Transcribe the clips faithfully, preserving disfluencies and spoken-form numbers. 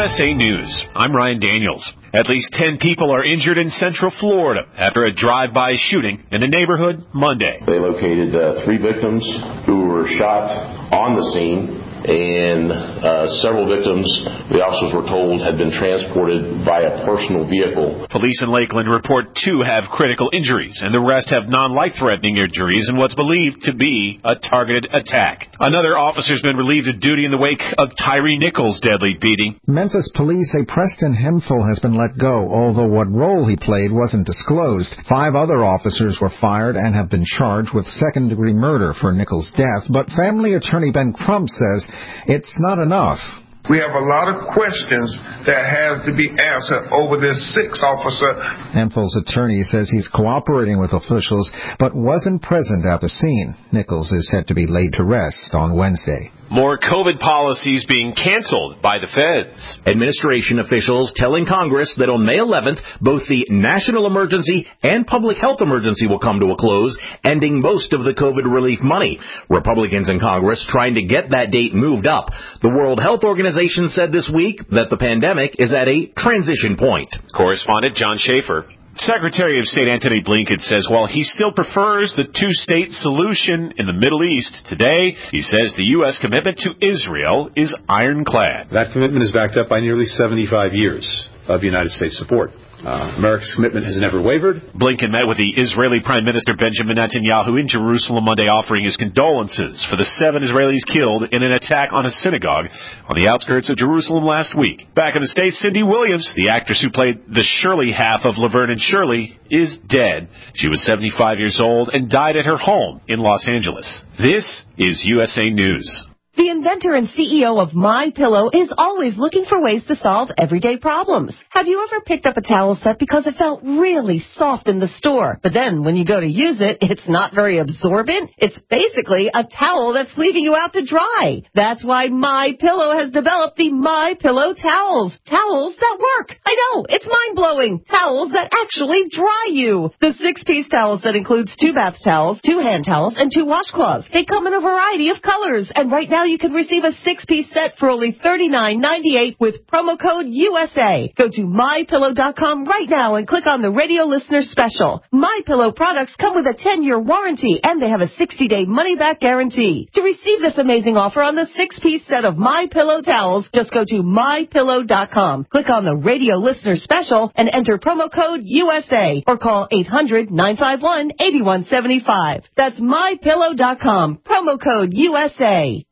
S A News. I'm Ryan Daniels. At least ten people are injured in Central Florida after a drive-by shooting in the neighborhood Monday. They located uh, three victims who were shot on the scene, and uh, several victims, the officers were told, had been transported by a personal vehicle. Police in Lakeland report two have critical injuries, and the rest have non-life-threatening injuries in what's believed to be a targeted attack. Another officer's been relieved of duty in the wake of Tyree Nichols' deadly beating. Memphis police say Preston Hemphill has been let go, although what role he played wasn't disclosed. Five other officers were fired and have been charged with second-degree murder for Nichols' death, but family attorney Ben Crump says it's not enough. We have a lot of questions that have to be answered over this sixth officer. Hemphill's attorney says he's cooperating with officials but wasn't present at the scene. Nichols is set to be laid to rest on Wednesday. More COVID policies being canceled by the feds. Administration officials telling Congress that on May eleventh, both the national emergency and public health emergency will come to a close, ending most of the COVID relief money. Republicans in Congress trying to get that date moved up. The World Health Organization said this week that the pandemic is at a transition point. Correspondent John Schaefer. Secretary of State Antony Blinken says while he still prefers the two-state solution in the Middle East today, he says the U S commitment to Israel is ironclad. That commitment is backed up by nearly seventy-five years of United States support. Uh, America's commitment has never wavered. Blinken met with the Israeli Prime Minister Benjamin Netanyahu in Jerusalem Monday, offering his condolences for the seven Israelis killed in an attack on a synagogue on the outskirts of Jerusalem last week. Back in the States, Cindy Williams, the actress who played the Shirley half of Laverne and Shirley, is dead. She was seventy-five years old and died at her home in Los Angeles. This is U S A News. The inventor and C E O of MyPillow is always looking for ways to solve everyday problems. Have you ever picked up a towel set because it felt really soft in the store, but then when you go to use it, it's not very absorbent? It's basically a towel that's leaving you out to dry. That's why MyPillow has developed the MyPillow towels. Towels that work. I know, it's mind-blowing. Towels that actually dry you. The six-piece towel set includes two bath towels, two hand towels, and two washcloths. They come in a variety of colors, and right now you can receive a six-piece set for only thirty-nine ninety-eight with promo code U S A. Go to my pillow dot com right now and click on the radio listener special. MyPillow products come with a ten-year warranty, and they have a sixty-day money-back guarantee. To receive this amazing offer on the six-piece set of MyPillow towels, just go to my pillow dot com. Click on the radio listener special and enter promo code U S A or call eight hundred nine five one eight one seven five. That's my pillow dot com. Promo code U S A.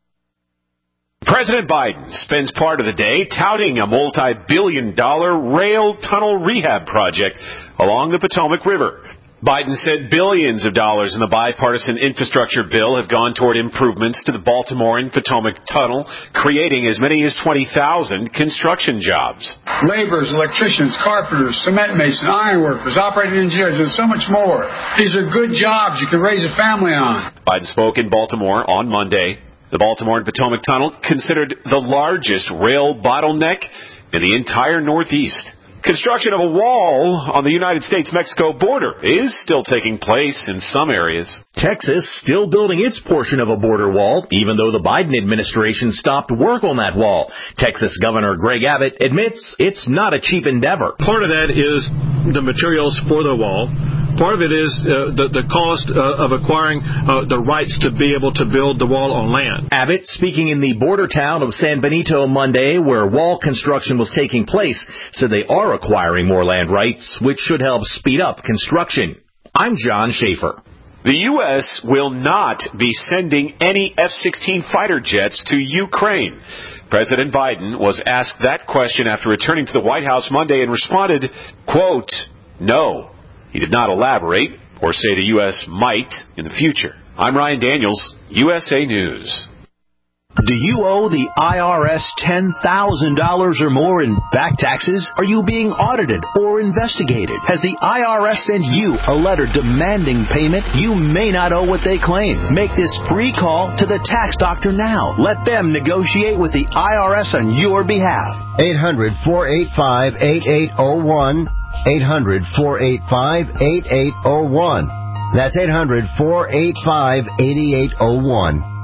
President Biden spends part of the day touting a multi-billion dollar rail tunnel rehab project along the Potomac River. Biden said billions of dollars in the bipartisan infrastructure bill have gone toward improvements to the Baltimore and Potomac Tunnel, creating as many as twenty thousand construction jobs. Laborers, electricians, carpenters, cement masons, ironworkers, operating engineers, and so much more. These are good jobs you can raise a family on. Biden spoke in Baltimore on Monday. The Baltimore and Potomac Tunnel, considered the largest rail bottleneck in the entire Northeast. Construction of a wall on the United States-Mexico border is still taking place in some areas. Texas still building its portion of a border wall, even though the Biden administration stopped work on that wall. Texas Governor Greg Abbott admits it's not a cheap endeavor. Part of that is the materials for the wall. Part of it is uh, the, the cost uh, of acquiring uh, the rights to be able to build the wall on land. Abbott, speaking in the border town of San Benito Monday, where wall construction was taking place, said they are acquiring more land rights, which should help speed up construction. I'm John Schaefer. The U S will not be sending any F sixteen fighter jets to Ukraine. President Biden was asked that question after returning to the White House Monday and responded, quote, no. He did not elaborate or say the U S might in the future. I'm Ryan Daniels, U S A News. Do you owe the I R S ten thousand dollars or more in back taxes? Are you being audited or investigated? Has the I R S sent you a letter demanding payment? You may not owe what they claim. Make this free call to the tax doctor now. Let them negotiate with the I R S on your behalf. eight hundred, four eight five, eight eight zero one. eight hundred, four eight five, eight eight zero one. That's eight hundred, four eight five, eight eight zero one.